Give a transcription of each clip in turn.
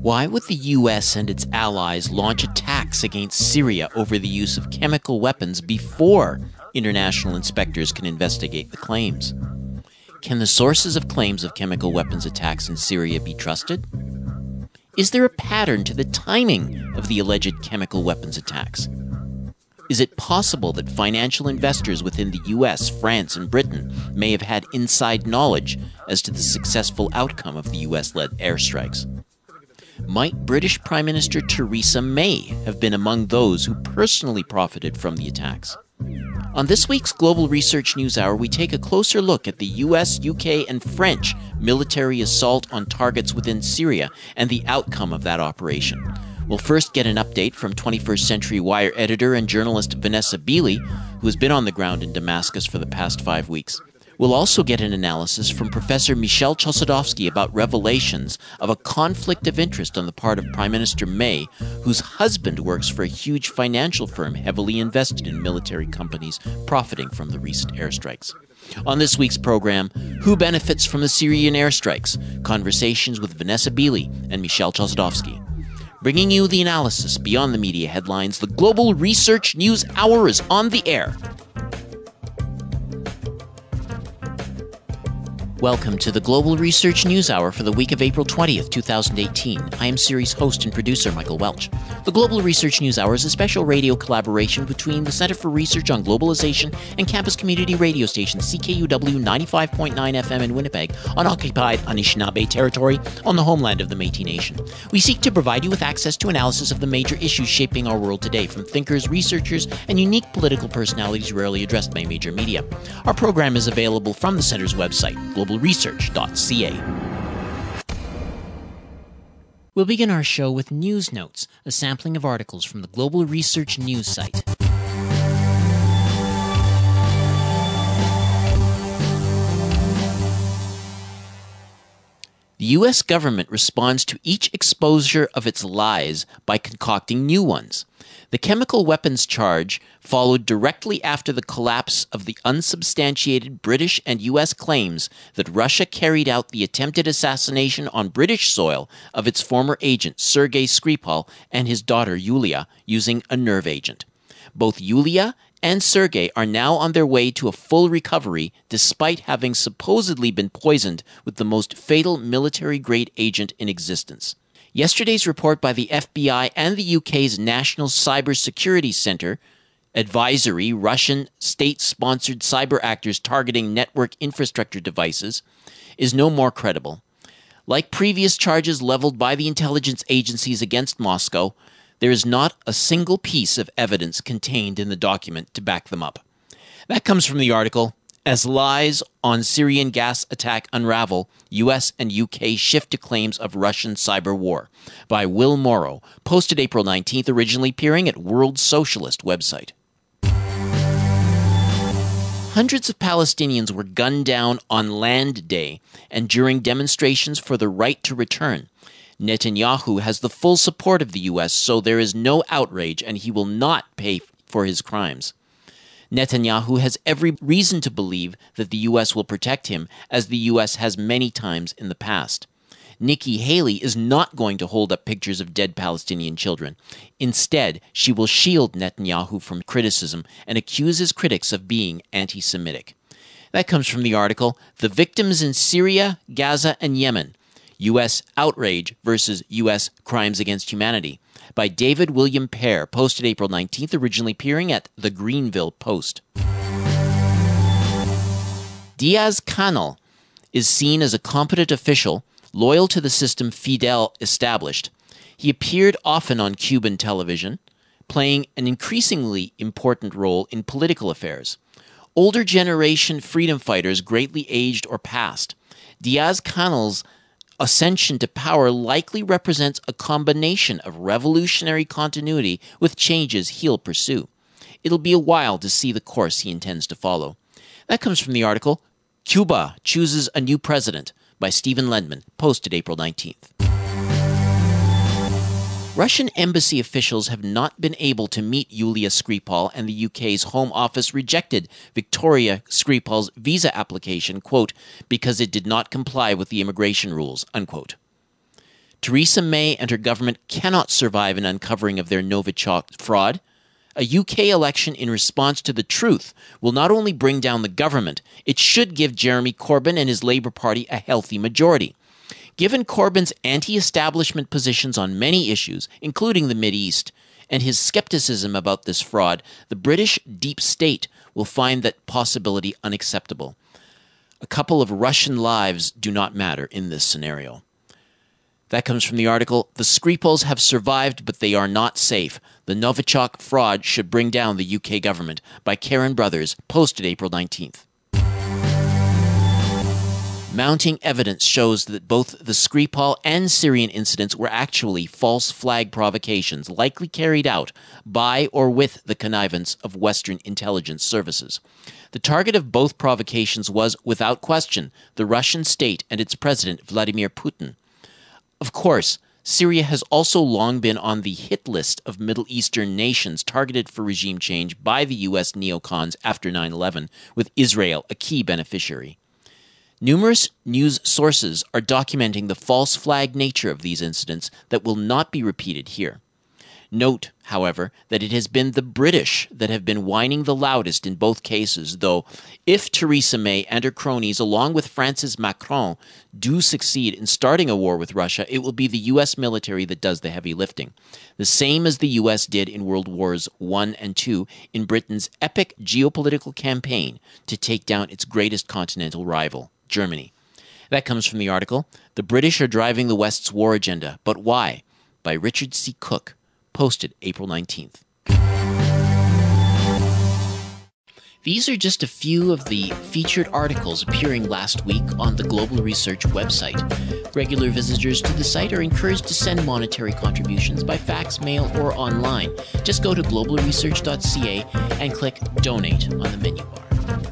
Why would the US and its allies launch attacks against Syria over the use of chemical weapons before international inspectors can investigate the claims? Can the sources of claims of chemical weapons attacks in Syria be trusted? Is there a pattern to the timing of the alleged chemical weapons attacks? Is it possible that financial investors within the US, France, and Britain may have had inside knowledge as to the successful outcome of the US-led airstrikes? Might British Prime Minister Theresa May have been among those who personally profited from the attacks? On this week's Global Research News Hour, we take a closer look at the US, UK, and French military assault on targets within Syria and the outcome of that operation. We'll first get an update from 21st Century Wire editor and journalist Vanessa Beeley, who has been on the ground in Damascus for the past 5 weeks. We'll also get an analysis from Professor Michel Chossudovsky about revelations of a conflict of interest on the part of Prime Minister May, whose husband works for a huge financial firm heavily invested in military companies profiting from the recent airstrikes. On this week's program, who benefits from the Syrian airstrikes? Conversations with Vanessa Beeley and Michel Chossudovsky. Bringing you the analysis beyond the media headlines, the Global Research News Hour is on the air. Welcome to the Global Research News Hour for the week of April 20th, 2018. I am series host and producer Michael Welch. The Global Research News Hour is a special radio collaboration between the Center for Research on Globalization and campus community radio station CKUW 95.9 FM in Winnipeg on occupied Anishinaabe territory on the homeland of the Métis Nation. We seek to provide you with access to analysis of the major issues shaping our world today from thinkers, researchers, and unique political personalities rarely addressed by major media. Our program is available from the Center's website, globalresearch.ca. We'll begin our show with News Notes, a sampling of articles from the Global Research News site. The U.S. government responds to each exposure of its lies by concocting new ones. The chemical weapons charge followed directly after the collapse of the unsubstantiated British and U.S. claims that Russia carried out the attempted assassination on British soil of its former agent Sergei Skripal and his daughter Yulia using a nerve agent. Both Yulia and Sergei are now on their way to a full recovery despite having supposedly been poisoned with the most fatal military-grade agent in existence. Yesterday's report by the FBI and the UK's National Cybersecurity Centre, advisory Russian state-sponsored cyber actors targeting network infrastructure devices, is no more credible. Like previous charges leveled by the intelligence agencies against Moscow, there is not a single piece of evidence contained in the document to back them up. That comes from the article, As Lies on Syrian Gas Attack Unravel, U.S. and U.K. Shift to Claims of Russian Cyber War, by Will Morrow, posted April 19th, originally appearing at World Socialist website. Hundreds of Palestinians were gunned down on Land Day and during demonstrations for the right to return. Netanyahu has the full support of the U.S., so there is no outrage and he will not pay for his crimes. Netanyahu has every reason to believe that the U.S. will protect him, as the U.S. has many times in the past. Nikki Haley is not going to hold up pictures of dead Palestinian children. Instead, she will shield Netanyahu from criticism and accuse his critics of being anti-Semitic. That comes from the article, The Victims in Syria, Gaza, and Yemen, U.S. Outrage versus U.S. Crimes Against Humanity, by David William Pear, posted April 19th, originally appearing at the Greenville Post. Diaz-Canel is seen as a competent official, loyal to the system Fidel established. He appeared often on Cuban television, playing an increasingly important role in political affairs. Older generation freedom fighters greatly aged or passed. Diaz-Canel's ascension to power likely represents a combination of revolutionary continuity with changes he'll pursue. It'll be a while to see the course he intends to follow. That comes from the article, Cuba Chooses a New President, by Stephen Ledman, posted April 19th. Russian embassy officials have not been able to meet Yulia Skripal, and the UK's Home Office rejected Victoria Skripal's visa application, quote, because it did not comply with the immigration rules, unquote. Theresa May and her government cannot survive an uncovering of their Novichok fraud. A UK election in response to the truth will not only bring down the government, it should give Jeremy Corbyn and his Labour Party a healthy majority. Given Corbyn's anti-establishment positions on many issues, including the Mideast, and his skepticism about this fraud, the British deep state will find that possibility unacceptable. A couple of Russian lives do not matter in this scenario. That comes from the article, The Skripals have survived, but they are not safe. The Novichok fraud should bring down the UK government, by Karen Brothers, posted April 19th. Mounting evidence shows that both the Skripal and Syrian incidents were actually false flag provocations, likely carried out by or with the connivance of Western intelligence services. The target of both provocations was, without question, the Russian state and its president, Vladimir Putin. Of course, Syria has also long been on the hit list of Middle Eastern nations targeted for regime change by the U.S. neocons after 9/11, with Israel a key beneficiary. Numerous news sources are documenting the false flag nature of these incidents that will not be repeated here. Note, however, that it has been the British that have been whining the loudest in both cases, though if Theresa May and her cronies, along with Francis Macron, do succeed in starting a war with Russia, it will be the U.S. military that does the heavy lifting. The same as the U.S. did in World Wars I and II in Britain's epic geopolitical campaign to take down its greatest continental rival, Germany. That comes from the article, The British are Driving the West's War Agenda, But Why? By Richard C. Cook, posted April 19th. These are just a few of the featured articles appearing last week on the Global Research website. Regular visitors to the site are encouraged to send monetary contributions by fax, mail, or online. Just go to globalresearch.ca and click Donate on the menu bar.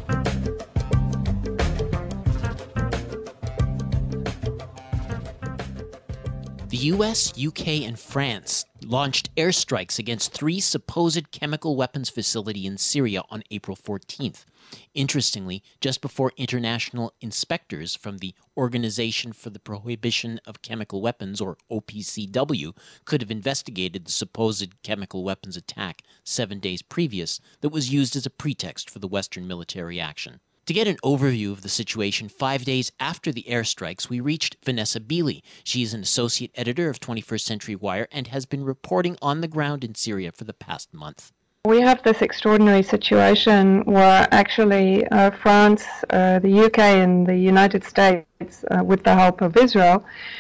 The US, UK, and France launched airstrikes against 3 supposed chemical weapons facilities in Syria on April 14th. Interestingly, just before international inspectors from the Organization for the Prohibition of Chemical Weapons, or OPCW, could have investigated the supposed chemical weapons attack 7 days previous that was used as a pretext for the Western military action. To get an overview of the situation 5 days after the airstrikes, we reached Vanessa Beeley. She is an associate editor of 21st Century Wire and has been reporting on the ground in Syria for the past month. We have this extraordinary situation where actually France, the UK and the United States, with the help of Israel,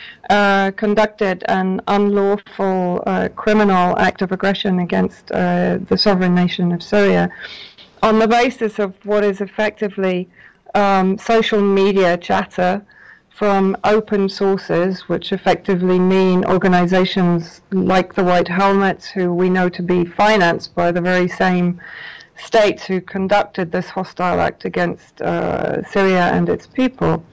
conducted an unlawful criminal act of aggression against the sovereign nation of Syria, on the basis of what is effectively social media chatter from open sources, which effectively mean organizations like the White Helmets, who we know to be financed by the very same states who conducted this hostile act against Syria and its people.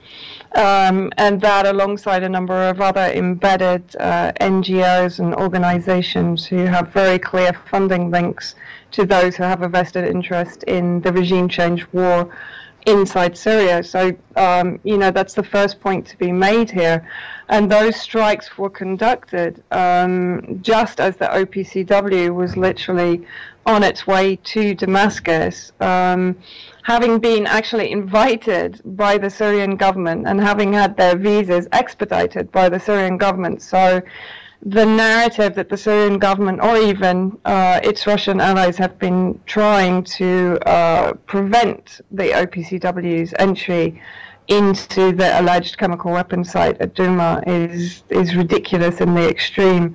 And that alongside a number of other embedded NGOs and organizations who have very clear funding links to those who have a vested interest in the regime change war inside Syria. So, that's the first point to be made here. And those strikes were conducted just as the OPCW was literally on its way to Damascus, having been actually invited by the Syrian government and having had their visas expedited by the Syrian government. So the narrative that the Syrian government or even its Russian allies have been trying to prevent the OPCW's entry into the alleged chemical weapons site at Douma is ridiculous in the extreme.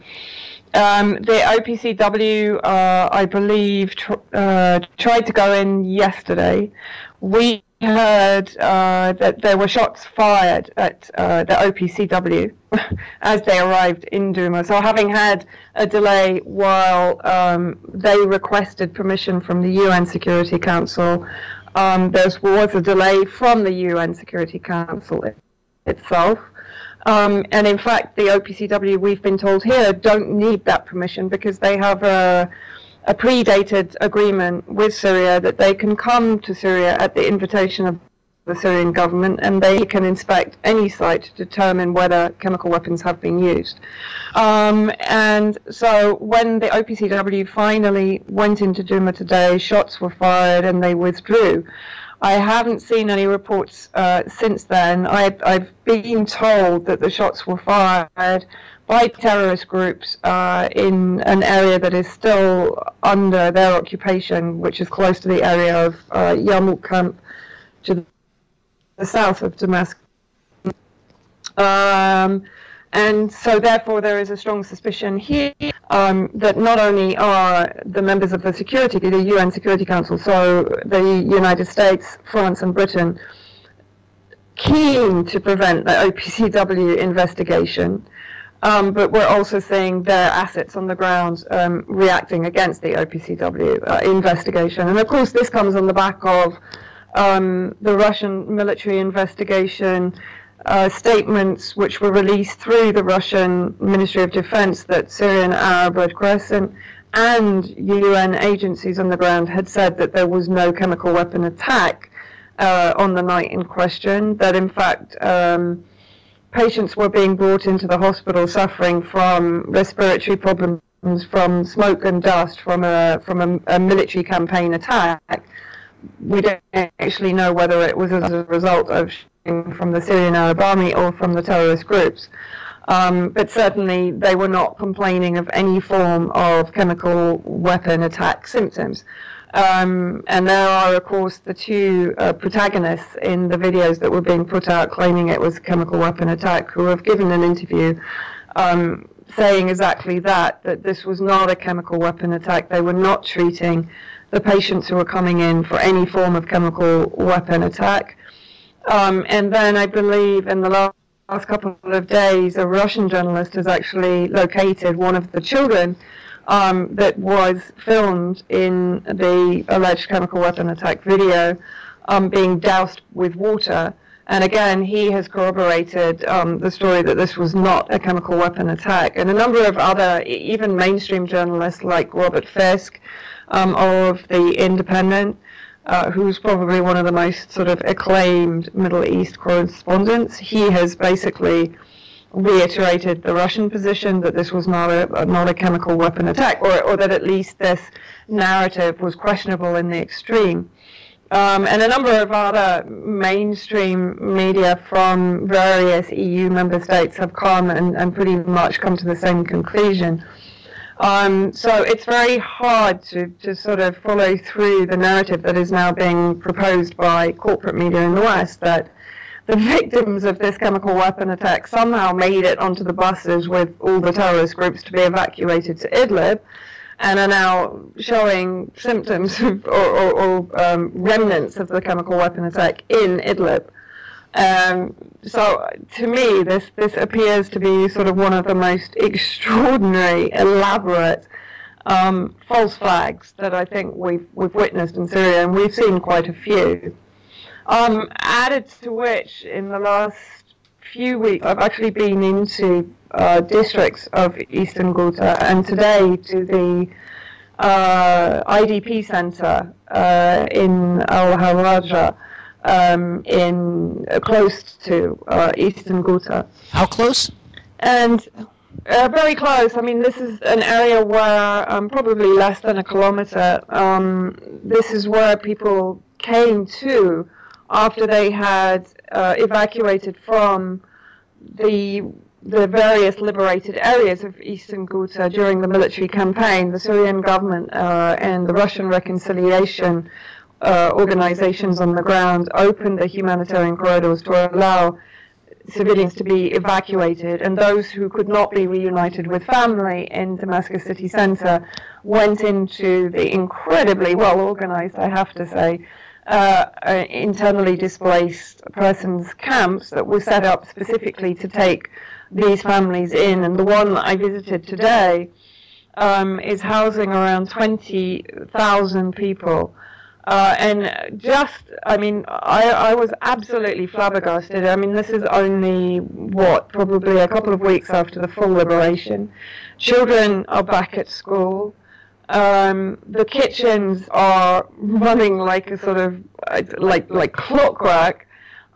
The OPCW, I believe, tried to go in yesterday. We heard that there were shots fired at the OPCW as they arrived in Douma. So having had a delay while they requested permission from the UN Security Council, there was a delay from the UN Security Council itself. And in fact, the OPCW, we've been told here, don't need that permission because they have a predated agreement with Syria that they can come to Syria at the invitation of the Syrian government, and they can inspect any site to determine whether chemical weapons have been used. And so when the OPCW finally went into Douma today, shots were fired and they withdrew. I haven't seen any reports since then. I've been told that the shots were fired by terrorist groups in an area that is still under their occupation, which is close to the area of Yarmouk camp to the south of Damascus. And so therefore there is a strong suspicion here that not only are the members of the UN Security Council, so the United States, France and Britain, keen to prevent the OPCW investigation, but we're also seeing their assets on the ground reacting against the OPCW investigation. And of course this comes on the back of the Russian military investigation, statements which were released through the Russian Ministry of Defense that Syrian Arab Red Crescent and UN agencies on the ground had said that there was no chemical weapon attack on the night in question, that in fact patients were being brought into the hospital suffering from respiratory problems from smoke and dust from a military campaign attack. We don't actually know whether it was as a result of from the Syrian Arab Army or from the terrorist groups. But certainly they were not complaining of any form of chemical weapon attack symptoms. And there are, of course, the two protagonists in the videos that were being put out claiming it was a chemical weapon attack, who have given an interview saying exactly that this was not a chemical weapon attack. They were not treating the patients who were coming in for any form of chemical weapon attack. And then I believe in the last couple of days, a Russian journalist has actually located one of the children that was filmed in the alleged chemical weapon attack video being doused with water. And again, he has corroborated the story that this was not a chemical weapon attack. And a number of other, even mainstream journalists like Robert Fisk of The Independent, who's probably one of the most sort of acclaimed Middle East correspondents, he has basically reiterated the Russian position that this was not a chemical weapon attack, or that at least this narrative was questionable in the extreme. And a number of other mainstream media from various EU member states have come and pretty much come to the same conclusion. So it's very hard to sort of follow through the narrative that is now being proposed by corporate media in the West, that the victims of this chemical weapon attack somehow made it onto the buses with all the terrorist groups to be evacuated to Idlib, and are now showing symptoms or remnants of the chemical weapon attack in Idlib. So to me, this appears to be sort of one of the most extraordinary, elaborate false flags that I think we've witnessed in Syria, and we've seen quite a few. Added to which, in the last few weeks, I've actually been into districts of Eastern Ghouta, and today to the IDP center in Al-Hawajah, close to Eastern Ghouta. How close? And very close. I mean, this is an area where probably less than a kilometer. This is where people came to after they had evacuated from the various liberated areas of Eastern Ghouta during the military campaign. The Syrian government and the Russian reconciliation organizations on the ground opened the humanitarian corridors to allow civilians to be evacuated, and those who could not be reunited with family in Damascus city center went into the incredibly well organized, I have to say, internally displaced persons camps that were set up specifically to take these families in. And the one that I visited today is housing around 20,000 people. And just, I mean, I was absolutely flabbergasted. I mean, this is only, probably a couple of weeks after the full liberation. Children are back at school. The kitchens are running like a sort of, like clockwork.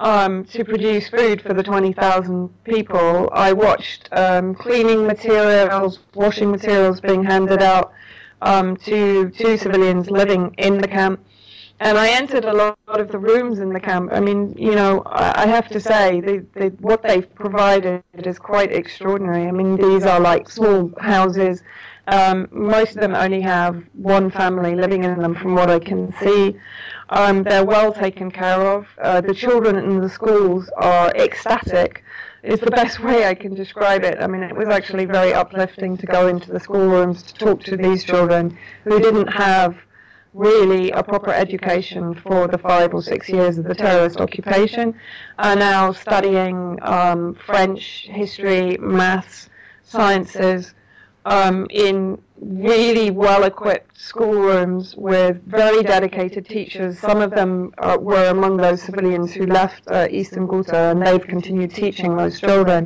to produce food for the 20,000 people. I watched cleaning materials, washing materials being handed out to civilians living in the camp. And I entered a lot of the rooms in the camp. I mean, you know, I have to say, what they've provided is quite extraordinary. I mean, these are like small houses. Most of them only have one family living in them, from what I can see. They're well taken care of. The children in the schools are ecstatic. It's the best way I can describe it. I mean, it was actually very uplifting to go into the schoolrooms to talk to these children who didn't have really a proper education for the 5 or 6 years of the terrorist occupation, are now studying French, history, maths, sciences, in really well-equipped schoolrooms with very dedicated teachers. Some of them were among those civilians who left Eastern Ghouta, and they've continued teaching those children.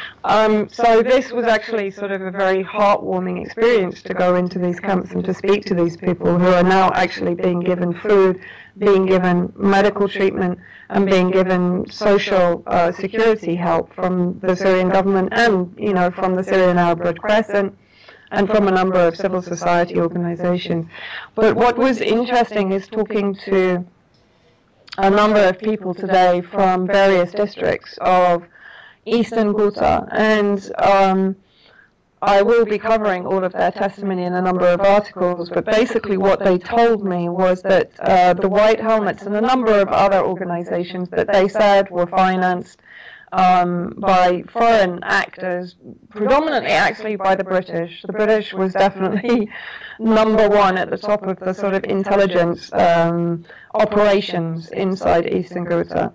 So this was actually sort of a very heartwarming experience to go into these camps and to speak to these people who are now actually being given food, being given medical treatment, and being given social security help from the Syrian government and, you know, from the Syrian Arab Red Crescent and from a number of civil society organizations. But what was interesting is talking to a number of people today from various districts of Eastern Ghouta, and I will be covering all of their testimony in a number of articles, but basically what they told me was that the White Helmets and a number of other organizations that they said were financed by foreign actors, predominantly actually by the British. The British was definitely number one at the top of the sort of intelligence operations inside Eastern Ghouta.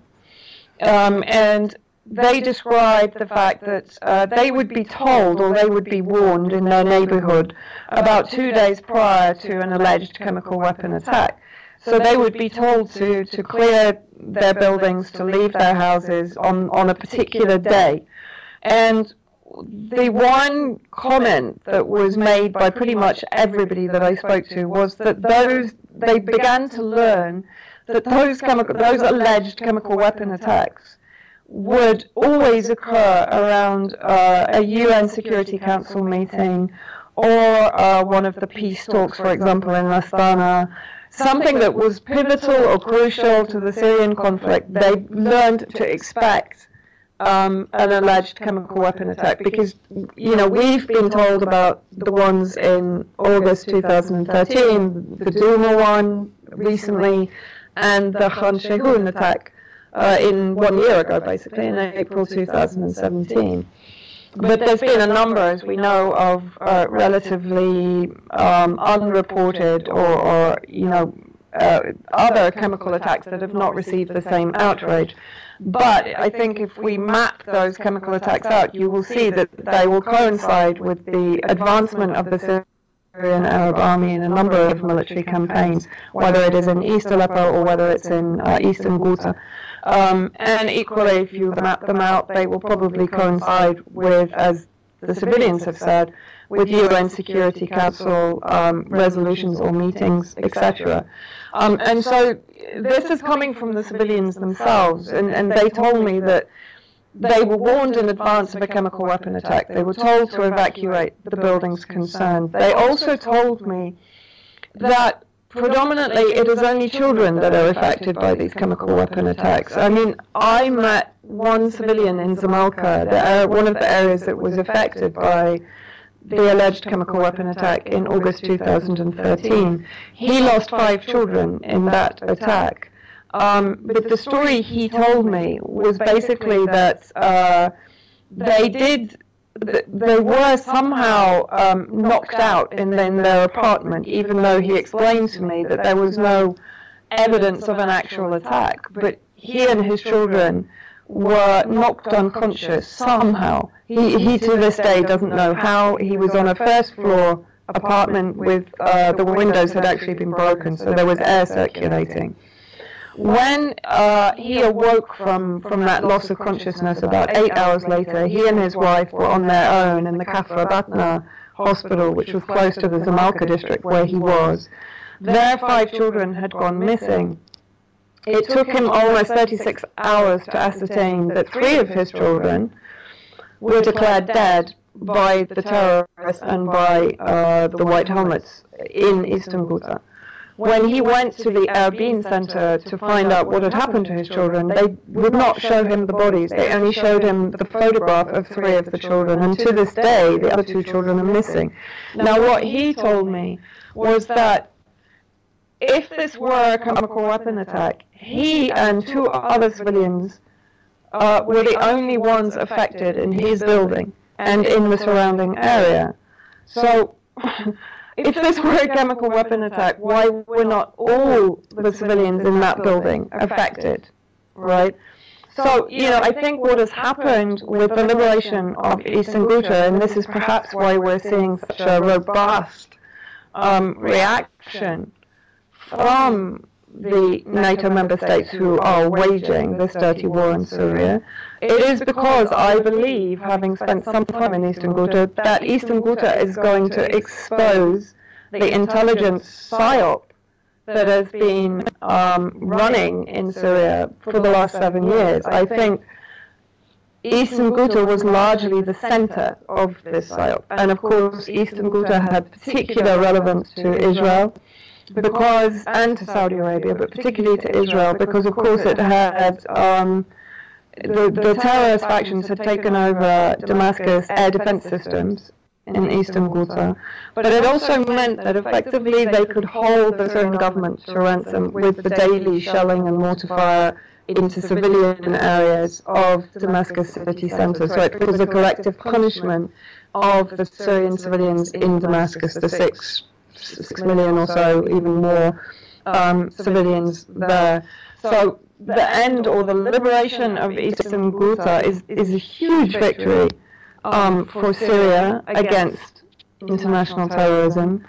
And they described the fact that they would be told, or they would be warned in their neighborhood about 2 days prior to an alleged chemical weapon attack. So they would be told to clear their buildings, to leave their houses on a particular day. And the one comment that was made by pretty much everybody that I spoke to was that they began to learn that those alleged chemical weapon attacks would always occur around a UN Security Council meeting or one of the peace talks, for example, in Astana, something that was pivotal or crucial to the Syrian conflict. They learned to expect an alleged chemical weapon attack because, you know, we've been told about the ones in August 2013, the Douma one recently, and the Khan Sheikhoun attack in 1 year ago, basically, in April 2017. But there's been a number, as we know, of relatively unreported or you know, other chemical attacks that have not received the same outrage. But I think if we map those chemical attacks out, you will see that they will coincide with the advancement of the Syrian Arab Army in a number of military campaigns, whether it is in East Aleppo or whether it's in Eastern Ghouta. And equally, if you map them out, they will probably coincide with, as the civilians have said, with UN Security Council resolutions or meetings, etc. And so this is coming from the civilians themselves, and they told me that they were warned in advance of a chemical weapon attack. They were told to evacuate the buildings concerned. They also told me that predominantly it is only children that are affected by these chemical weapon attacks. I mean, I met one civilian in Zamalka, one of the areas that was affected by the alleged chemical weapon attack in August 2013. He lost 5 children in that attack. But the story he told me was basically that they were somehow knocked out in their apartment, even though he explained to me that there was no evidence of an actual attack. But he and his children were knocked unconscious somehow. He to this day doesn't know how. He was on a first floor apartment with the windows had actually been broken, so there was air circulating. When he awoke from that loss of consciousness about 8 hours later, he and his wife were on their own in the Kafra Batna hospital, which was close to the Zamalka district where he was. Their 5 children had gone missing. it took him almost 36 hours to ascertain that 3 of his children were declared dead by the terrorists and by the White Helmets in Eastern Ghouta. When he went to the Erbil center to find out what had happened to his children, they would not show him the bodies. They only showed him the photograph of 3 of the children, and to this day, the other 2 children are missing. Now, what he told me was that if this were a chemical weapon attack, he and 2 other civilians were the only ones affected in his building and in the surrounding area. So, if this were a chemical weapon attack, why were not all the civilians in that building affected, right? So, I think what has happened with the liberation of Eastern Ghouta, and this is perhaps why we're seeing such a robust reaction from the NATO member states who are waging this dirty war in Syria, it is because I believe, having spent some time in Eastern Ghouta, that Eastern Ghouta is going to expose the intelligence psyop that has been running in Syria for the last 7 years. I think Eastern Ghouta was largely the center of this psyop, and of course Eastern Ghouta had particular relevance to Israel, and to Saudi Arabia, but particularly to Israel, because of course it had, the terrorist factions had taken over Damascus air defense systems in Eastern Ghouta, but it also meant that effectively they could hold the Syrian government to ransom with the daily shelling and mortar fire into civilian areas of Damascus city center. So it was a collective punishment of the Syrian civilians in Damascus, the 6 million or so, even more civilians there. So the end or the liberation of Eastern Ghouta is a huge victory for Syria against international terrorism.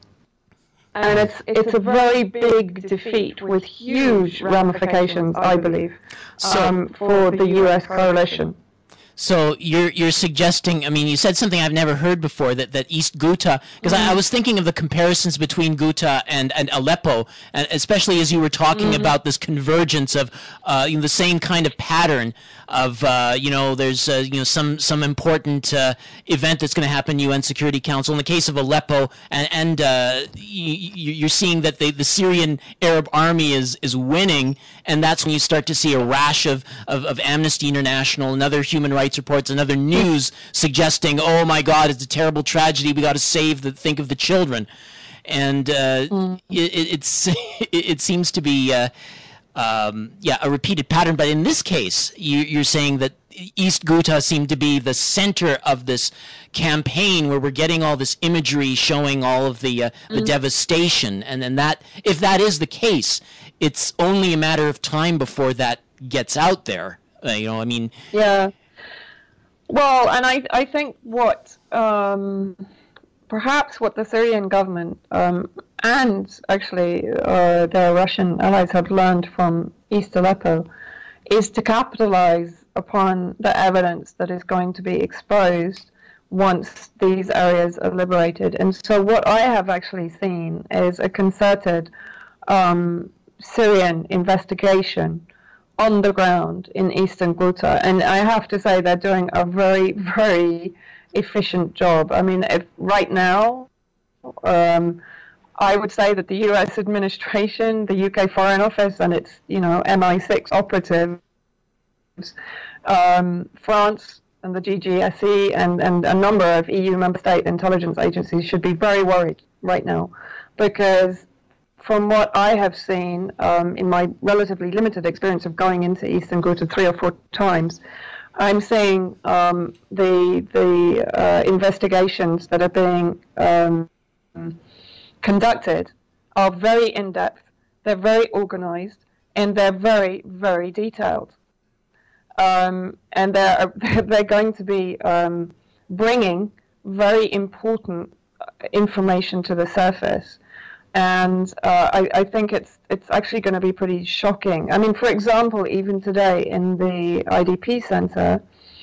And it's a very big defeat with huge ramifications, I believe, for the U.S. coalition. So you're suggesting, I mean, you said something I've never heard before, that East Ghouta, because I was thinking of the comparisons between Ghouta and Aleppo, and especially as you were talking about this convergence of the same kind of pattern of, there's some important event that's going to happen in UN Security Council. In the case of Aleppo, and you're seeing that the Syrian Arab army is winning, and that's when you start to see a rash of Amnesty International and other human rights reports and other news suggesting, oh my God, it's a terrible tragedy. We got to think of the children, and it seems to be a repeated pattern. But in this case, you're saying that East Ghouta seemed to be the center of this campaign, where we're getting all this imagery showing all of the devastation, and then that, if that is the case, it's only a matter of time before that gets out there. Yeah. Well, and I think what perhaps what the Syrian government and actually their Russian allies have learned from East Aleppo is to capitalize upon the evidence that is going to be exposed once these areas are liberated. And so what I have actually seen is a concerted Syrian investigation on the ground in Eastern Ghouta, and I have to say they're doing a very, very efficient job. I mean, right now, I would say that the U.S. administration, the UK Foreign Office, and its MI6 operatives, France and the GGSE and a number of EU member state intelligence agencies should be very worried right now, because from what I have seen in my relatively limited experience of going into Eastern Ghouta 3 or 4 times, I'm seeing the investigations that are being conducted are very in-depth, they're very organized, and they're very, very detailed. And they're going to be bringing very important information to the surface. And I think it's actually going to be pretty shocking. I mean, for example, even today in the IDP center,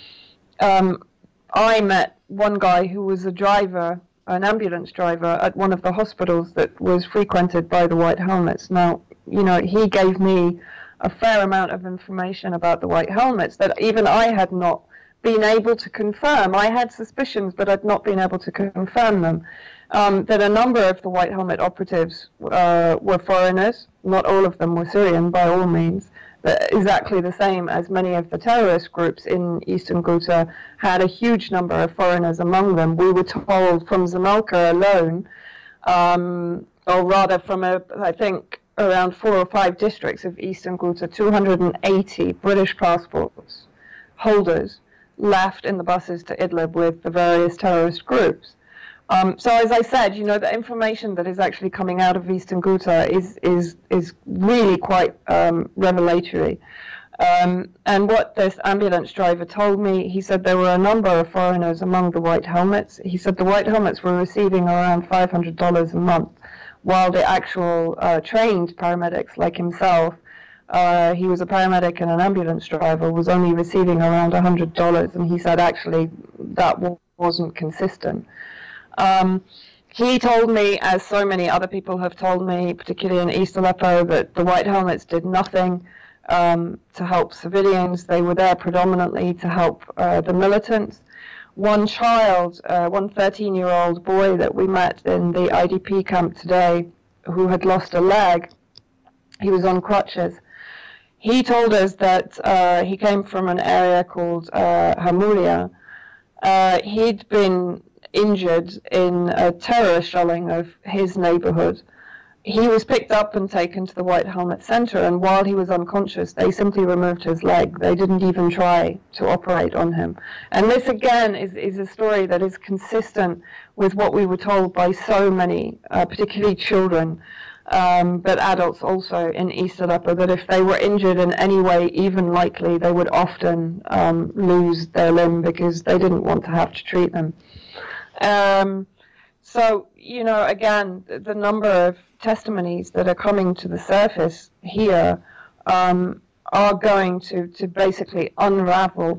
I met one guy who was a driver, an ambulance driver at one of the hospitals that was frequented by the White Helmets. Now, he gave me a fair amount of information about the White Helmets that even I had not been able to confirm. I had suspicions, but I'd not been able to confirm them. That a number of the White Helmet operatives were foreigners. Not all of them were Syrian, by all means. But exactly the same as many of the terrorist groups in Eastern Ghouta had a huge number of foreigners among them. We were told from Zamalka alone, or rather from, I think, around 4 or 5 districts of Eastern Ghouta, 280 British passports holders left in the buses to Idlib with the various terrorist groups. So as I said, the information that is actually coming out of Eastern Ghouta is really quite revelatory. And what this ambulance driver told me, he said there were a number of foreigners among the White Helmets. He said the White Helmets were receiving around $500 a month, while the actual trained paramedics like himself, he was a paramedic and an ambulance driver, was only receiving around $100. And he said actually that wasn't consistent. He told me, as so many other people have told me, particularly in East Aleppo, that the White Helmets did nothing to help civilians. They were there predominantly to help the militants. One child, one 13-year-old boy that we met in the IDP camp today, who had lost a leg, he was on crutches. He told us that he came from an area called Hamuria. He'd been injured in a terror shelling of his neighborhood. He was picked up and taken to the White Helmet Center, and while he was unconscious, they simply removed his leg. They didn't even try to operate on him. And this, again, is a story that is consistent with what we were told by so many, particularly children, but adults also in East Aleppo, that if they were injured in any way, even lightly, they would often lose their limb because they didn't want to have to treat them. So, again, the number of testimonies that are coming to the surface here are going to basically unravel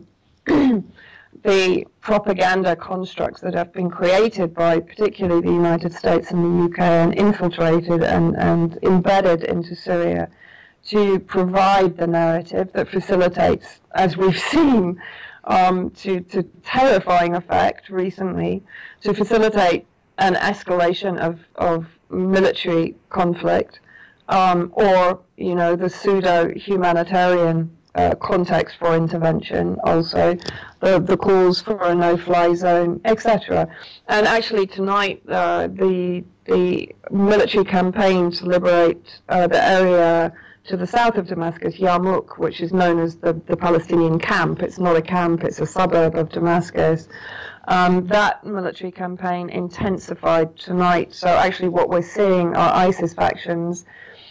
the propaganda constructs that have been created by particularly the United States and the UK and infiltrated and embedded into Syria to provide the narrative that facilitates, as we've seen, to terrifying effect recently, to facilitate an escalation of military conflict, or the pseudo-humanitarian context for intervention, also the calls for a no-fly zone, etc. And actually tonight, the military campaign to liberate the area to the south of Damascus, Yarmouk, which is known as the Palestinian camp. It's not a camp, it's a suburb of Damascus. That military campaign intensified tonight. So actually what we're seeing are ISIS factions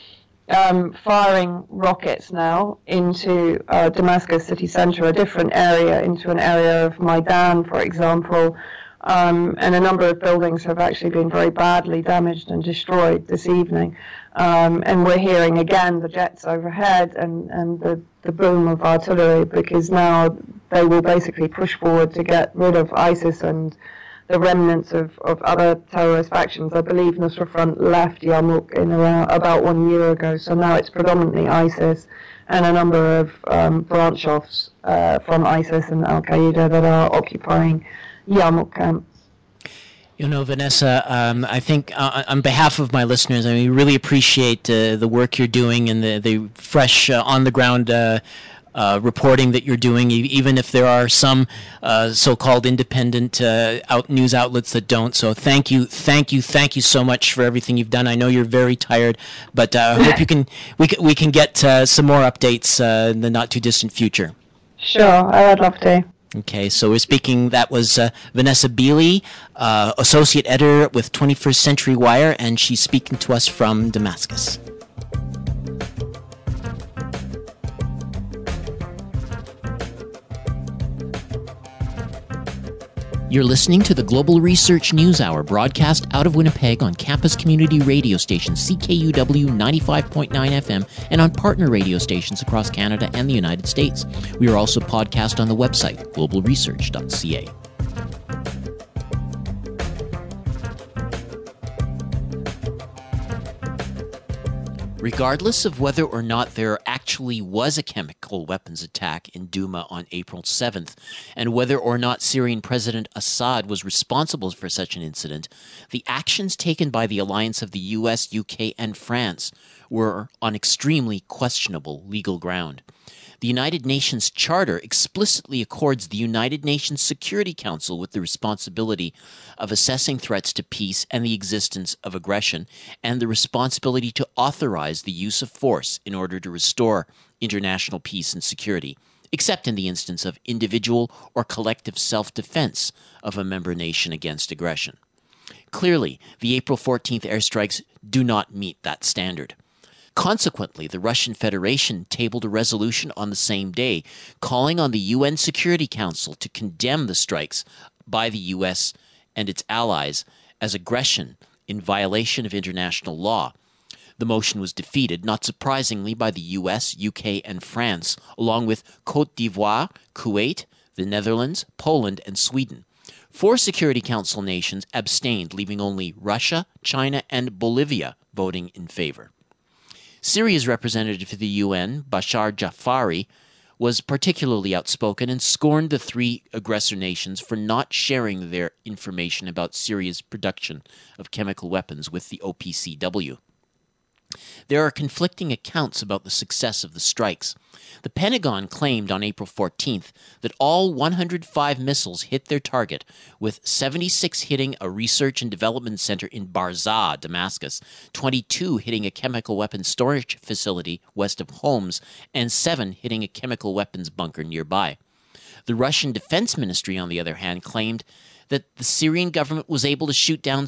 firing rockets now into Damascus city center, a different area, into an area of Maidan, for example. And a number of buildings have actually been very badly damaged and destroyed this evening. And we're hearing again the jets overhead and the boom of artillery, because now they will basically push forward to get rid of ISIS and the remnants of other terrorist factions. I believe Nusra Front left Yarmouk in about 1 year ago, so now it's predominantly ISIS and a number of branch-offs from ISIS and Al-Qaeda that are occupying Yarmouk camp. Vanessa, I think on behalf of my listeners, we really appreciate the work you're doing and the fresh, on-the-ground reporting that you're doing, even if there are some so-called independent news outlets that don't. So thank you so much for everything you've done. I know you're very tired, but I hope we can get some more updates in the not-too-distant future. Sure, I would love to. Okay, so we're speaking, that was Vanessa Beeley, Associate Editor with 21st Century Wire, and she's speaking to us from Damascus. You're listening to the Global Research News Hour, broadcast out of Winnipeg on campus community radio station CKUW 95.9 FM and on partner radio stations across Canada and the United States. We are also podcast on the website, globalresearch.ca. Regardless of whether or not there are actually was a chemical weapons attack in Douma on April 7th, and whether or not Syrian President Assad was responsible for such an incident, the actions taken by the alliance of the US, UK, and France were on extremely questionable legal ground. The United Nations Charter explicitly accords the United Nations Security Council with the responsibility of assessing threats to peace and the existence of aggression, and the responsibility to authorize the use of force in order to restore international peace and security, except in the instance of individual or collective self-defense of a member nation against aggression. Clearly, the April 14th airstrikes do not meet that standard. Consequently, the Russian Federation tabled a resolution on the same day calling on the UN Security Council to condemn the strikes by the US and its allies as aggression in violation of international law. The motion was defeated, not surprisingly, by the US, UK, and France, along with Côte d'Ivoire, Kuwait, the Netherlands, Poland, and Sweden. 4 Security Council nations abstained, leaving only Russia, China, and Bolivia voting in favor. Syria's representative to the UN, Bashar Jafari, was particularly outspoken and scorned the 3 aggressor nations for not sharing their information about Syria's production of chemical weapons with the OPCW. There are conflicting accounts about the success of the strikes. The Pentagon claimed on April 14th that all 105 missiles hit their target, with 76 hitting a research and development center in Barzah, Damascus, 22 hitting a chemical weapons storage facility west of Homs, and 7 hitting a chemical weapons bunker nearby. The Russian Defense Ministry, on the other hand, claimed that the Syrian government was able to shoot down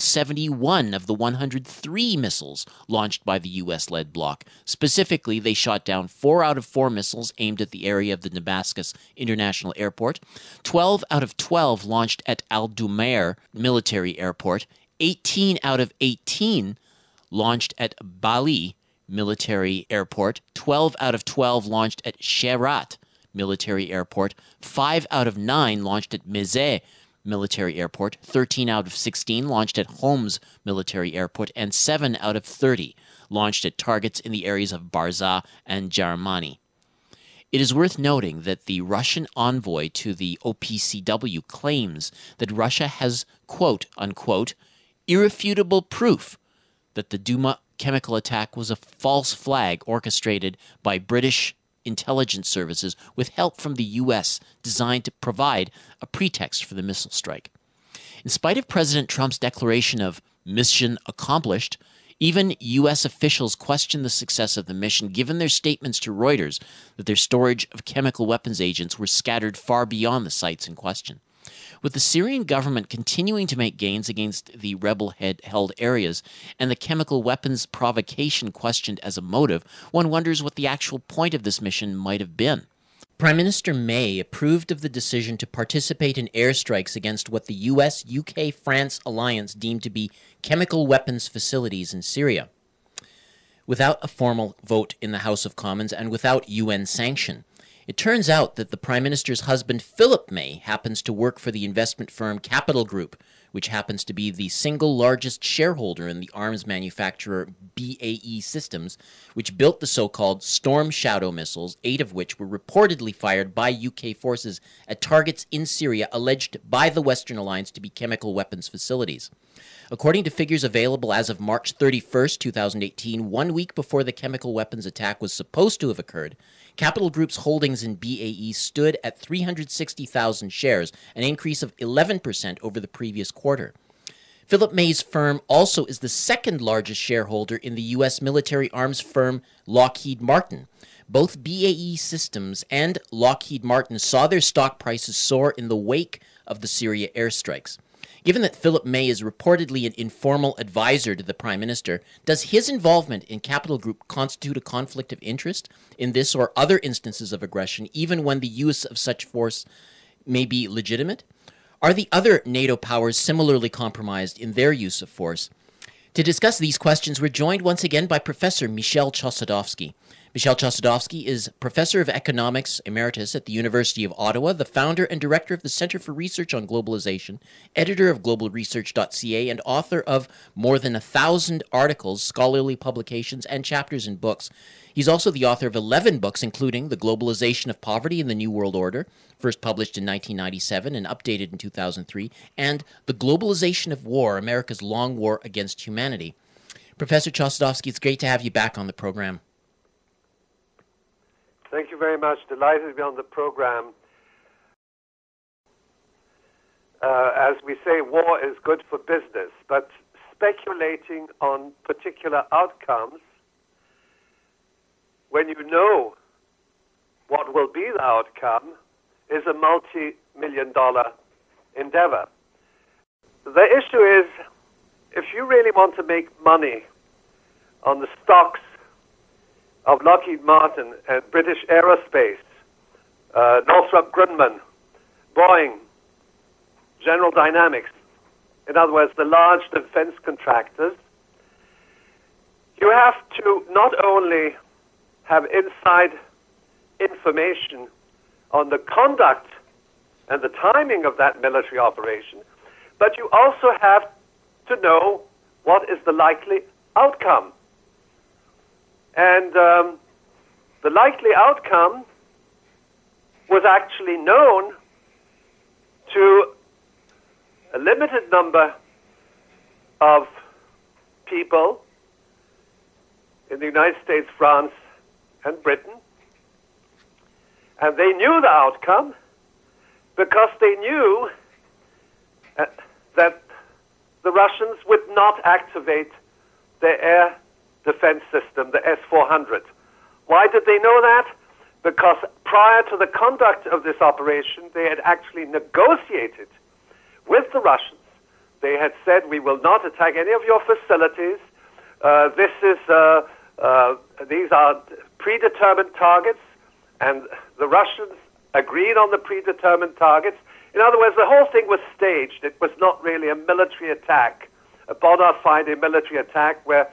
71 of the 103 missiles launched by the US-led bloc. Specifically, they shot down 4 out of 4 missiles aimed at the area of the Damascus International Airport, 12 out of 12 launched at Al-Dumair Military Airport, 18 out of 18 launched at Bali Military Airport, 12 out of 12 launched at Sherat Military Airport, 5 out of 9 launched at Mezeh Military Airport, 13 out of 16 launched at Homs Military Airport, and 7 out of 30 launched at targets in the areas of Barzah and Jarmani. It is worth noting that the Russian envoy to the OPCW claims that Russia has, quote, unquote, irrefutable proof that the Douma chemical attack was a false flag orchestrated by British intelligence services with help from the U.S. designed to provide a pretext for the missile strike. In spite of President Trump's declaration of mission accomplished, even U.S. officials questioned the success of the mission, given their statements to Reuters that their storage of chemical weapons agents were scattered far beyond the sites in question. With the Syrian government continuing to make gains against the rebel-held areas and the chemical weapons provocation questioned as a motive, one wonders what the actual point of this mission might have been. Prime Minister May approved of the decision to participate in airstrikes against what the US, UK, France alliance deemed to be chemical weapons facilities in Syria, without a formal vote in the House of Commons and without UN sanction. It turns out that the Prime Minister's husband, Philip May, happens to work for the investment firm Capital Group, which happens to be the single largest shareholder in the arms manufacturer BAE Systems, which built the so-called Storm Shadow missiles, 8 of which were reportedly fired by UK forces at targets in Syria alleged by the Western Alliance to be chemical weapons facilities. According to figures available as of March 31st, 2018, 1 week before the chemical weapons attack was supposed to have occurred, Capital Group's holdings in BAE stood at 360,000 shares, an increase of 11% over the previous quarter. Philip May's firm also is the second largest shareholder in the U.S. military arms firm Lockheed Martin. Both BAE Systems and Lockheed Martin saw their stock prices soar in the wake of the Syria airstrikes. Given that Philip May is reportedly an informal advisor to the Prime Minister, does his involvement in Capital Group constitute a conflict of interest in this or other instances of aggression, even when the use of such force may be legitimate? Are the other NATO powers similarly compromised in their use of force? To discuss these questions, we're joined once again by Professor Michel Chossudovsky. Michel Chossudovsky is Professor of Economics Emeritus at the University of Ottawa, the founder and director of the Center for Research on Globalization, editor of globalresearch.ca, and author of more than 1,000 articles, scholarly publications, and chapters in books. He's also the author of 11 books, including The Globalization of Poverty in the New World Order, first published in 1997 and updated in 2003, and The Globalization of War, America's Long War Against Humanity. Professor Chossudovsky, it's great to have you back on the program. Thank you very much. Delighted to be on the program. As we say, war is good for business, but speculating on particular outcomes when you know what will be the outcome is a multi-million-dollar endeavor. The issue is, if you really want to make money on the stocks of Lockheed Martin and British Aerospace, Northrop Grumman, Boeing, General Dynamics, in other words, the large defense contractors, you have to not only have inside information on the conduct and the timing of that military operation, but you also have to know what is the likely outcome. And the likely outcome was actually known to a limited number of people in the United States, France, and Britain. And they knew the outcome because they knew that the Russians would not activate their air defense system, the S-400. Why did they know that? Because prior to the conduct of this operation, they had actually negotiated with the Russians. They had said, we will not attack any of your facilities. These are predetermined targets, and the Russians agreed on the predetermined targets. In other words, the whole thing was staged. It was not really a military attack, a bona fide military attack where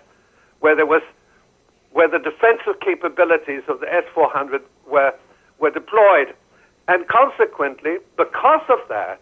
the defensive capabilities of the S-400 were deployed. And consequently, because of that,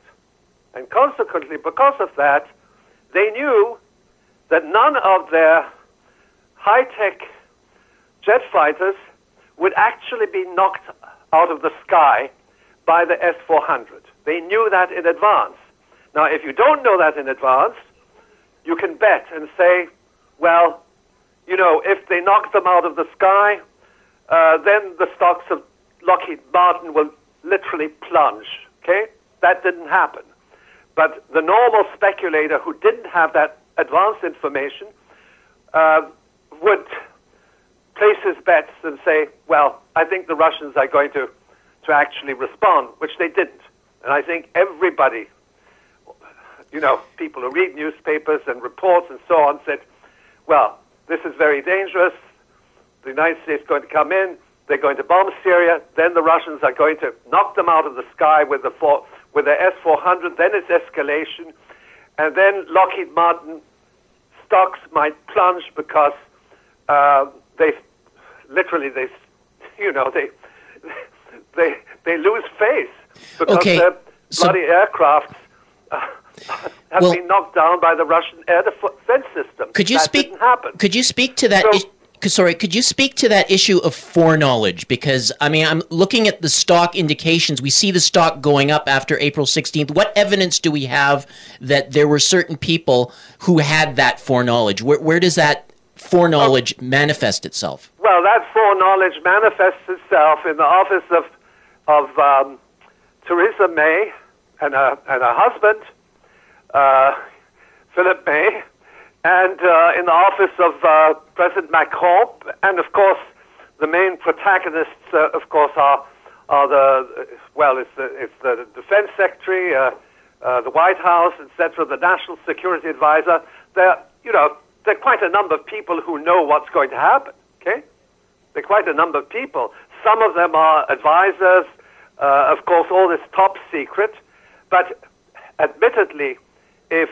they knew that none of their high-tech jet fighters would actually be knocked out of the sky by the S-400. They knew that in advance. Now, if you don't know that in advance, you can bet and say, well, you know, if they knock them out of the sky, then the stocks of Lockheed Martin will literally plunge, okay? That didn't happen. But the normal speculator who didn't have that advanced information would place his bets and say, well, I think the Russians are going to actually respond, which they didn't. And I think everybody, you know, people who read newspapers and reports and so on said, well, this is very dangerous. The United States is going to come in. They're going to bomb Syria. Then the Russians are going to knock them out of the sky with the S-400. Then it's escalation. And then Lockheed Martin stocks might plunge because they lose face because their bloody aircraft have been knocked down by the Russian air defense system. Didn't happen. Could you speak to that? Could you speak to that issue of foreknowledge? Because, I mean, I'm looking at the stock indications. We see the stock going up after April 16th. What evidence do we have that there were certain people who had that foreknowledge? Where does that foreknowledge manifest itself? Well, that foreknowledge manifests itself in the office of Theresa May and her husband, Philip May, and in the office of President Macron, and of course the main protagonists, of course, are it's the Defense Secretary, the White House, etc., the National Security Advisor. There are quite a number of people who know what's going to happen. Okay, there are quite a number of people. Some of them are advisors. Of course, all this top secret, but admittedly, if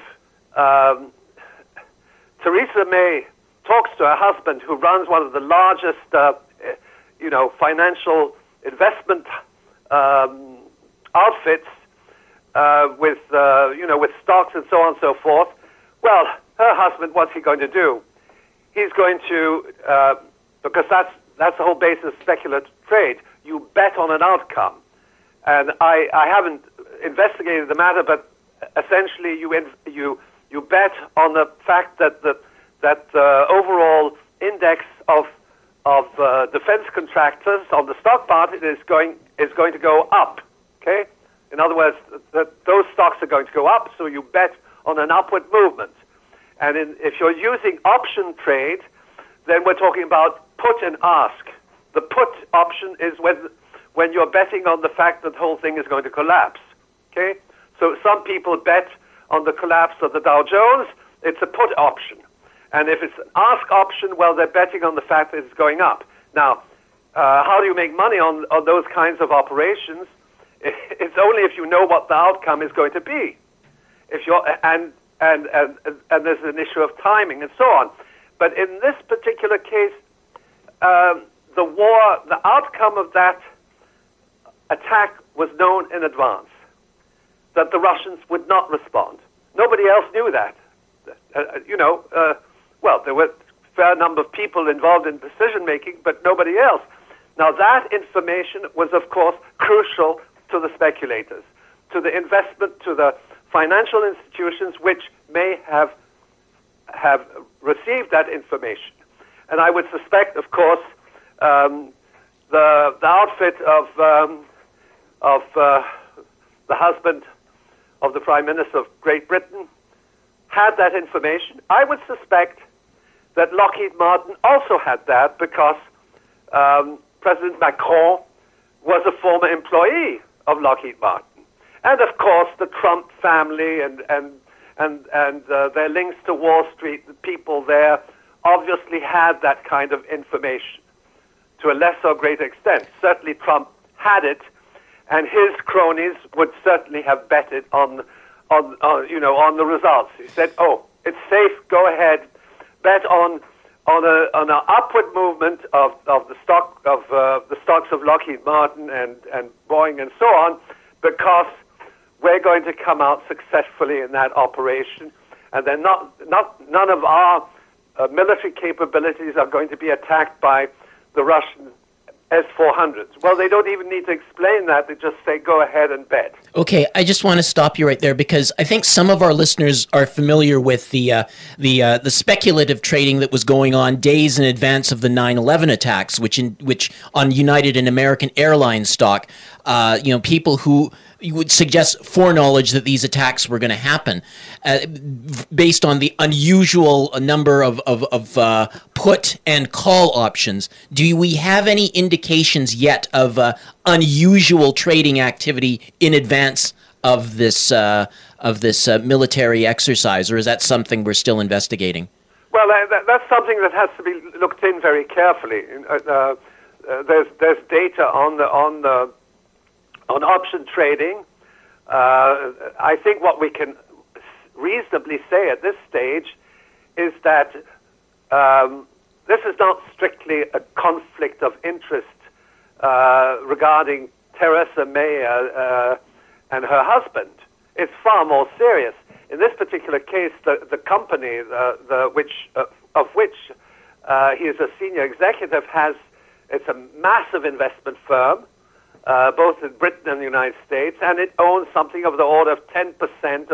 Theresa May talks to her husband, who runs one of the largest financial investment outfits with stocks and so on and so forth. Well, her husband, what's he going to do? He's going to, because that's the whole basis of speculative trade. You bet on an outcome. And I haven't investigated the matter, but essentially you bet on the fact that the overall index of defense contractors on the stock market is going to go up. Okay, in other words, those stocks are going to go up, so you bet on an upward movement. And if you're using option trade, then we're talking about put and ask. The put option is when you're betting on the fact that the whole thing is going to collapse. Okay, so some people bet on the collapse of the Dow Jones. It's a put option. And if it's an ask option, well, they're betting on the fact that it's going up. Now, how do you make money on those kinds of operations? It's only if you know what the outcome is going to be. If you're and there's an issue of timing and so on. But in this particular case, the outcome of that attack was known in advance, that the Russians would not respond. Nobody else knew that. Well, there were a fair number of people involved in decision-making, but nobody else. Now, that information was, of course, crucial to the speculators, to the investment, to the financial institutions which may have received that information. And I would suspect, of course, the outfit of the husband of the Prime Minister of Great Britain had that information. I would suspect that Lockheed Martin also had that because President Macron was a former employee of Lockheed Martin. And of course, the Trump family and their links to Wall Street, the people there, obviously had that kind of information to a less or greater extent. Certainly Trump had it, and his cronies would certainly have betted on the results. He said, "Oh, it's safe. Go ahead, bet on an upward movement of the stock of the stocks of Lockheed Martin and Boeing and so on, because we're going to come out successfully in that operation, and then none of our military capabilities are going to be attacked by the Russian S-400s. Well, they don't even need to explain that. They just say, go ahead and bet. Okay, I just want to stop you right there because I think some of our listeners are familiar with the speculative trading that was going on days in advance of the 9/11 attacks, which on United and American Airlines stock, people who you would suggest foreknowledge that these attacks were going to happen based on the unusual number of put and call options. Do we have any indications yet of unusual trading activity in advance of this military exercise, or is that something we're still investigating? Well, that's something that has to be looked in very carefully. There's data on option trading. I think what we can reasonably say at this stage is that this is not strictly a conflict of interest regarding Theresa May and her husband. It's far more serious. In this particular case, the company of which he is a senior executive it's a massive investment firm, both in Britain and the United States, and it owns something of the order of 10%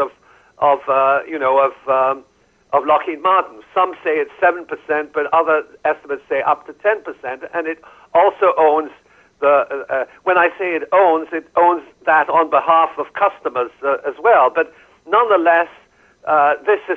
of Lockheed Martin. Some say it's 7%, but other estimates say up to 10%. And it also owns when I say it owns that on behalf of customers as well. But nonetheless, this is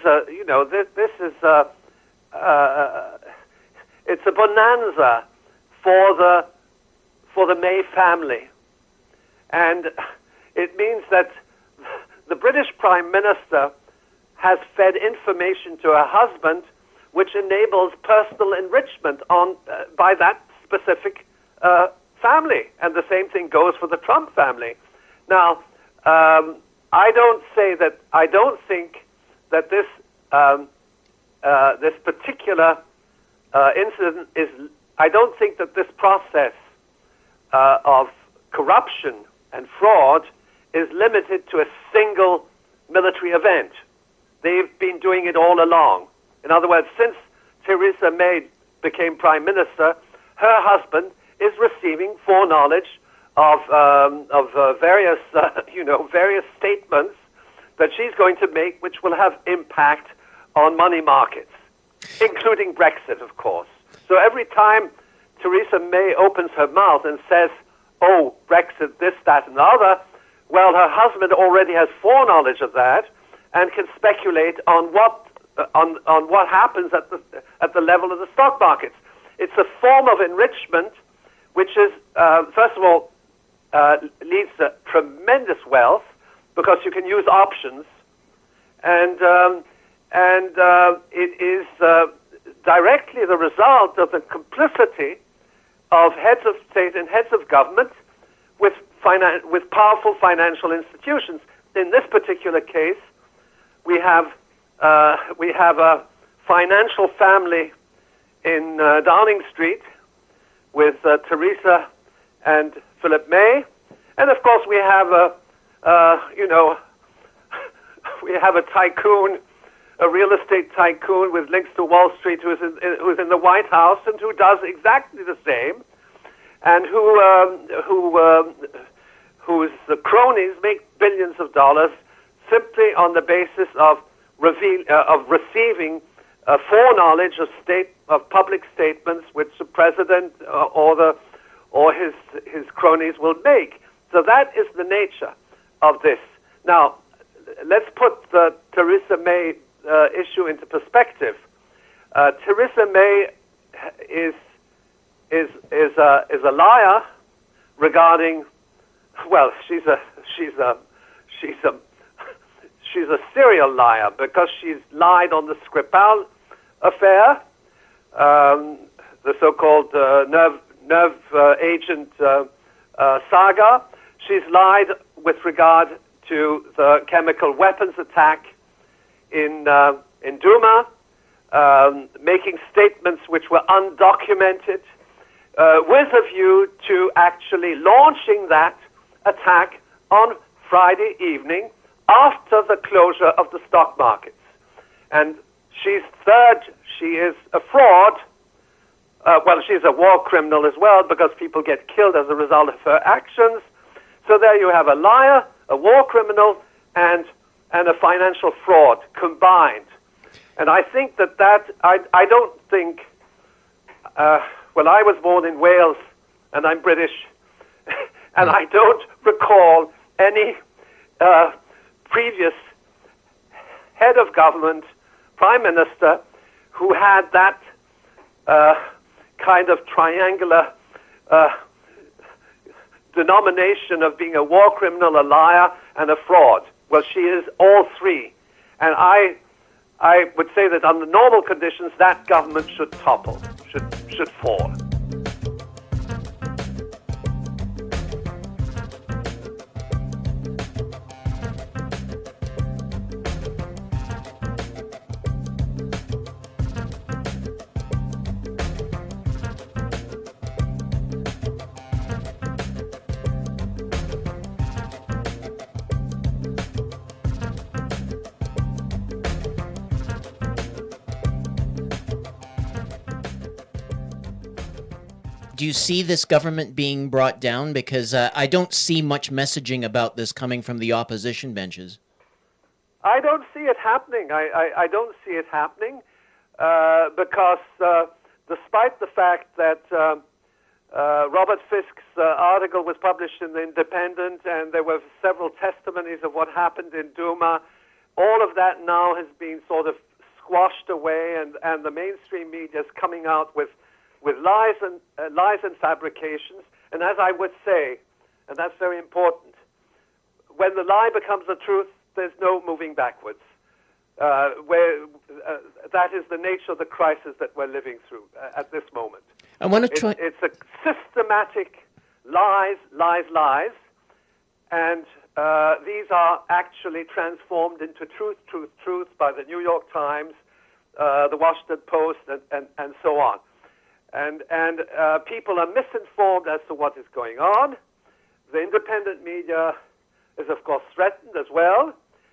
it's a bonanza for the May family. And it means that the British Prime Minister has fed information to her husband which enables personal enrichment by that specific family. And the same thing goes for the Trump family. Now, I don't think that this particular incident is I don't think that this process of corruption and fraud is limited to a single military event. They've been doing it all along. In other words, since Theresa May became Prime Minister, her husband is receiving foreknowledge of various various statements that she's going to make, which will have impact on money markets, including Brexit, of course. So every time Theresa May opens her mouth and says, "Oh, Brexit, this, that, and the other," well, her husband already has foreknowledge of that and can speculate on what happens at the level of the stock markets. It's a form of enrichment, which is first of all leads to tremendous wealth because you can use options, and it is directly the result of the complicity of heads of state and heads of government with powerful financial institutions. In this particular case, we have a financial family in Downing Street with Theresa and Philip May, and of course we have a tycoon, a real estate tycoon with links to Wall Street, who's in the White House and who does exactly the same, and whose cronies make billions of dollars simply on the basis of receiving foreknowledge of public statements which the president or his cronies will make. So that is the nature of this. Now, let's put the Theresa May issue into perspective. Theresa May is a liar regarding. Well, she's a serial liar because she's lied on the Skripal affair, the so-called nerve agent saga. She's lied with regard to the chemical weapons attack in Duma, making statements which were undocumented, with a view to actually launching that attack on Friday evening after the closure of the stock markets. And she's third, she is a fraud. Well, she's a war criminal as well because people get killed as a result of her actions. So there you have a liar, a war criminal, and a financial fraud combined. And I think that I don't think, well, I was born in Wales and I'm British, and I don't recall any previous head of government, prime minister, who had that kind of triangular denomination of being a war criminal, a liar, and a fraud. Well, she is all three. And I would say that under normal conditions, that government should topple, should fall. Do you see this government being brought down? Because I don't see much messaging about this coming from the opposition benches. I don't see it happening. I don't see it happening because despite the fact that Robert Fisk's article was published in The Independent and there were several testimonies of what happened in Duma, all of that now has been sort of squashed away, and the mainstream media is coming out with lies and fabrications. And as I would say, and that's very important, when the lie becomes the truth, there's no moving backwards. That is the nature of the crisis that we're living through at this moment. I want to try. It's a systematic lies, and these are actually transformed into truth by the New York Times, the Washington Post, and so on. and people are misinformed as to what is going on. The independent media is, of course, threatened as well.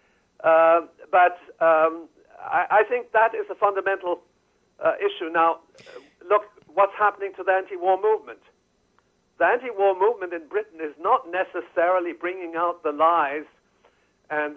But I think that is a fundamental issue. Now, look what's happening to the anti-war movement. The anti-war movement in Britain is not necessarily bringing out the lies and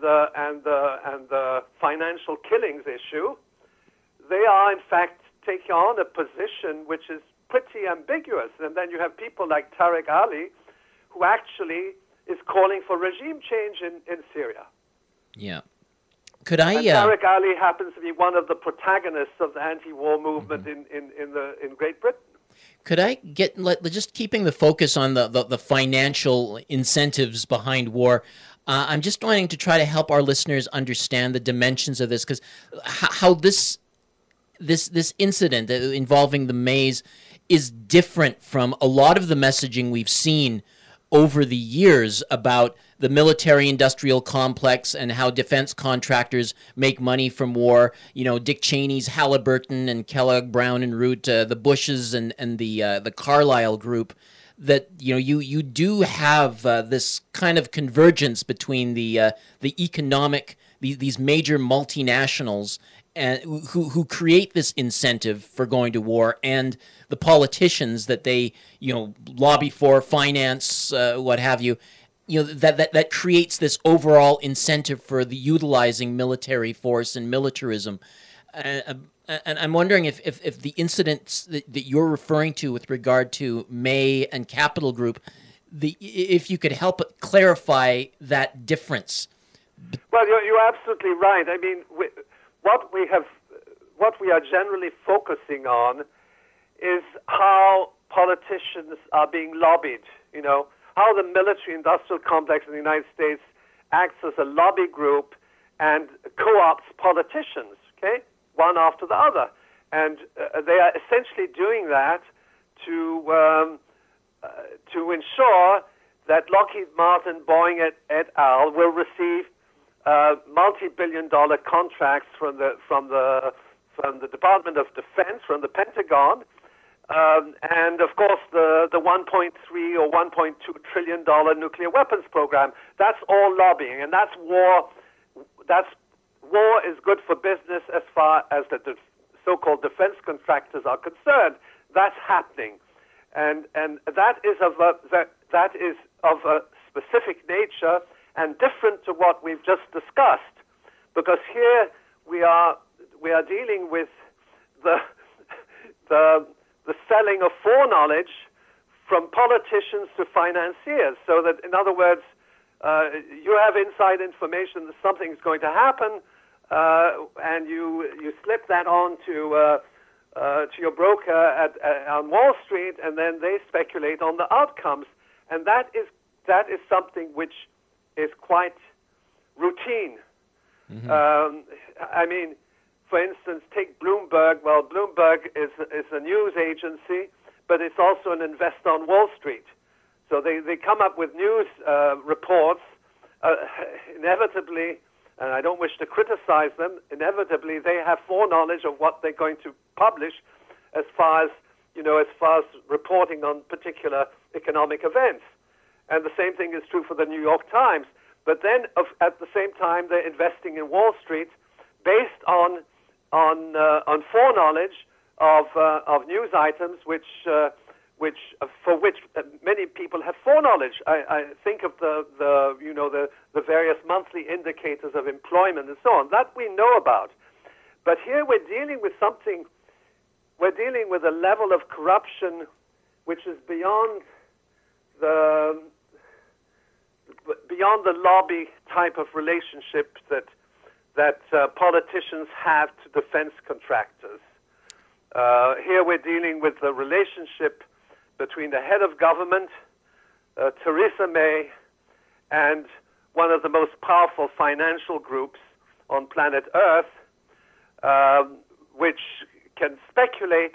the financial killings issue. They are, in fact, taking on a position which is pretty ambiguous. And then you have people like Tariq Ali, who actually is calling for regime change in Syria. Yeah. Could I? And Tariq Ali happens to be one of the protagonists of the anti-war movement in Great Britain. Could I get, just keeping the focus on the financial incentives behind war, I'm just wanting to try to help our listeners understand the dimensions of this, because how this incident involving the Mays is different from a lot of the messaging we've seen over the years about the military-industrial complex and how defense contractors make money from war. You know, Dick Cheney's Halliburton and Kellogg, Brown and Root, the Bushes and the Carlyle Group. That you do have this kind of convergence between the economic these major multinationals and who create this incentive for going to war, and the politicians that they lobby for, finance, what have you. That creates this overall incentive for the utilizing military force and militarism. And I'm wondering if the incidents that you're referring to with regard to May and Capital Group, if you could help clarify that difference. Well, you're absolutely right. I mean, what we are generally focusing on is how politicians are being lobbied. How the military-industrial complex in the United States acts as a lobby group and co-opts politicians, okay, one after the other. And they are essentially doing that to ensure that Lockheed Martin, Boeing et al. Will receive multi-billion-dollar contracts from the Department of Defense, from the Pentagon, and of course the 1.3 or 1.2 trillion dollar nuclear weapons program. That's all lobbying, and that's war. War is good for business as far as the so-called defense contractors are concerned. That's happening, and that is of a specific nature and different to what we've just discussed, because here we are dealing with the selling of foreknowledge from politicians to financiers. So that, in other words, you have inside information that something's going to happen, and you slip that on to your broker on Wall Street, and then they speculate on the outcomes, and that is something which is quite routine. Mm-hmm. I mean, for instance, take Bloomberg. Well, Bloomberg is a news agency, but it's also an investor on Wall Street. So they come up with news reports, inevitably, and I don't wish to criticize them, inevitably they have foreknowledge of what they're going to publish as far as reporting on particular economic events. And the same thing is true for the New York Times. But then, at the same time, they're investing in Wall Street based on foreknowledge of news items, for which many people have foreknowledge. I think of the various monthly indicators of employment and so on that we know about. But here we're dealing with something. We're dealing with a level of corruption which is beyond the lobby type of relationship that politicians have to defense contractors. Here we're dealing with the relationship between the head of government, Theresa May, and one of the most powerful financial groups on planet Earth, which can speculate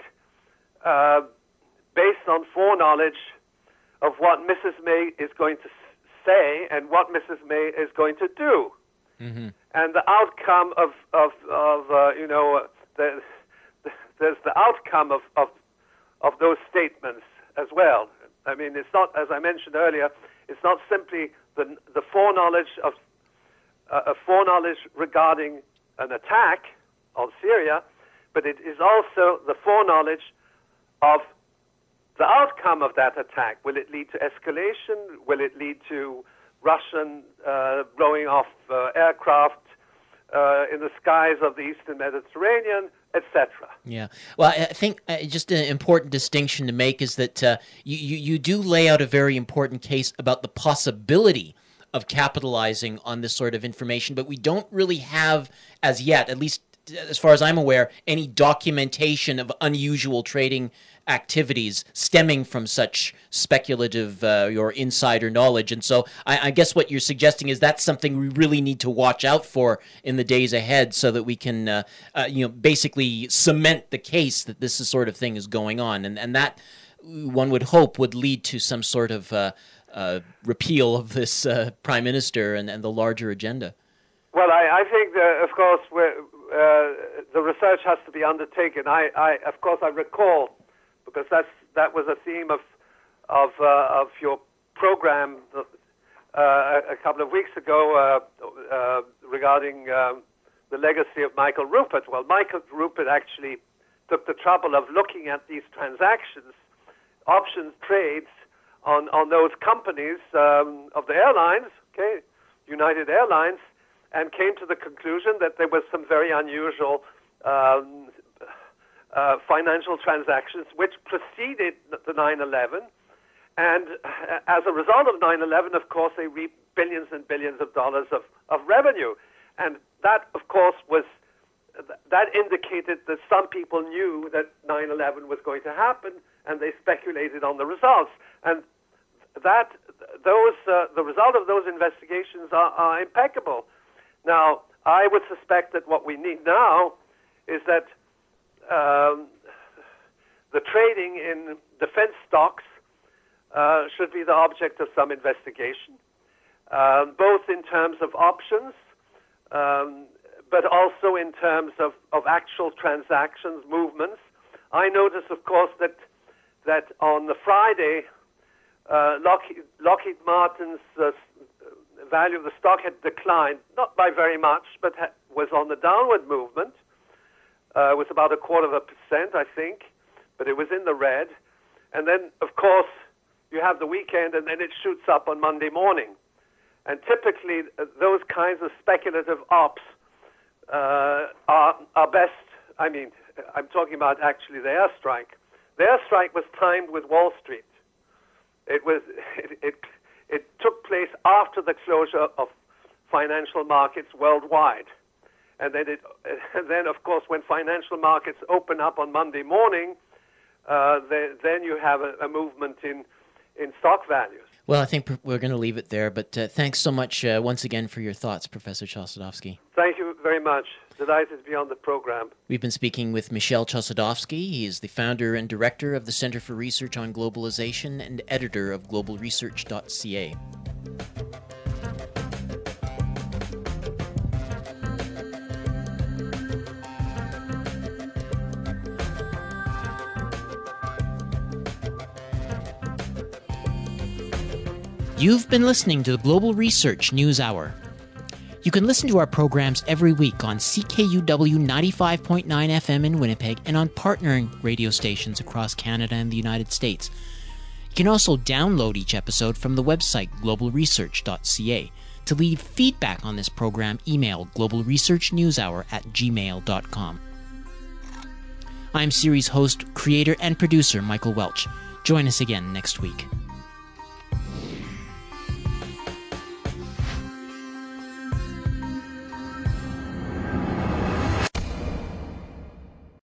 based on foreknowledge of what Mrs. May is going to say and what Mrs. May is going to do. Mm-hmm. And the outcome there's the outcome of of those statements as well. I mean, it's not, as I mentioned earlier, it's not simply the foreknowledge of foreknowledge regarding an attack on Syria, but it is also the foreknowledge of the outcome of that attack. Will it lead to escalation? Will it lead to Russian blowing off aircraft in the skies of the Eastern Mediterranean, etc.? Yeah. Well, I think just an important distinction to make is that you do lay out a very important case about the possibility of capitalizing on this sort of information, but we don't really have, as yet, at least as far as I'm aware, any documentation of unusual trading activities stemming from such speculative or insider knowledge. And so I guess what you're suggesting is that's something we really need to watch out for in the days ahead, so that we can basically cement the case that this sort of thing is going on. And that, one would hope, would lead to some sort of repeal of this prime minister and the larger agenda. Well, I think that, of course, the research has to be undertaken. Of course, I recall, because that was a theme of your program a couple of weeks ago regarding the legacy of Michael Rupert. Well, Michael Rupert actually took the trouble of looking at these transactions, options trades on those companies of the airlines, okay, United Airlines, and came to the conclusion that there was some very unusual financial transactions which preceded the 9/11, and as a result of 9/11, of course, they reaped billions and billions of dollars of revenue, and that, of course, that indicated that some people knew that 9/11 was going to happen, and they speculated on the results, and the result of those investigations are impeccable. Now, I would suspect that what we need now is that the trading in defense stocks should be the object of some investigation, both in terms of options, but also in terms of actual transactions, movements. I noticed, of course, that on the Friday, Lockheed Martin's value of the stock had declined, not by very much, but was on the downward movement. It was about 0.25%, I think, but it was in the red. And then, of course, you have the weekend, and then it shoots up on Monday morning. And typically, those kinds of speculative ops are best. I mean, I'm talking about actually the airstrike. The airstrike was timed with Wall Street. It took place after the closure of financial markets worldwide, and then of course, when financial markets open up on Monday morning, then you have a movement in stock values. Well, I think we're going to leave it there, but thanks so much once again for your thoughts, Professor Chossudovsky. Thank you very much. Delighted to be on the program. We've been speaking with Michel Chossudovsky. He is the founder and director of the Center for Research on Globalization and editor of globalresearch.ca. You've been listening to the Global Research News Hour. You can listen to our programs every week on CKUW 95.9 FM in Winnipeg and on partnering radio stations across Canada and the United States. You can also download each episode from the website globalresearch.ca. To leave feedback on this program, email globalresearchnewshour@gmail.com. I'm series host, creator, and producer Michael Welch. Join us again next week.